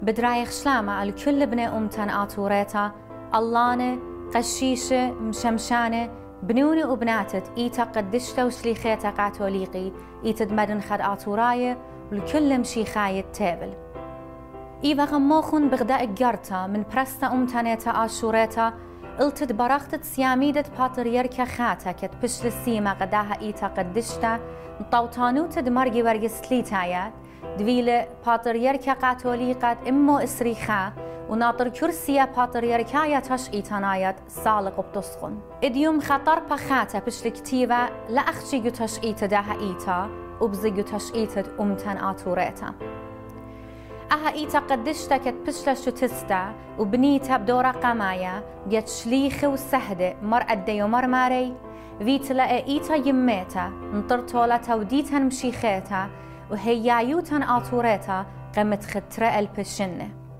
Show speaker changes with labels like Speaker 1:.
Speaker 1: بدرايخ شلامة الكل بني أمتن آتوريتا اللانة قشيشة مشمشانة بنوني وبناتت إيتا قدشتا وشليخيتا قاتوليقي إيتد مدن خد آتوراية والكل مشيخاية تابل إيفا غموخن بغداء جارتا من برستا أمتانيتا آشوريتا التد براختت سياميدة باتريركا خاتا كت بشل السيما قداها إيتا قدشتا طوطانوتد مرقي ورقسليتايات دويلة باتريركا قاتوليقات إمو إسريخا وناطر كرسيا باتريركايا تش إيتانايات سالق بتسخن إديوم خطر بخاتا بشلكتيفا لا أخشي يتش إيتا داها إيتا وبزي يتش إيتا أمتان آتوريتا أها إيتا قدشتا كت بشلا شتستا وبنيتا بدورا قمايا بيت شليخي وسهدة مر أدي ومر ماري فيتلا إيتا يميتا نطرطولتا وديتا مشيخيتا وهي يوتن آتوريتا قمت خطرة البشنة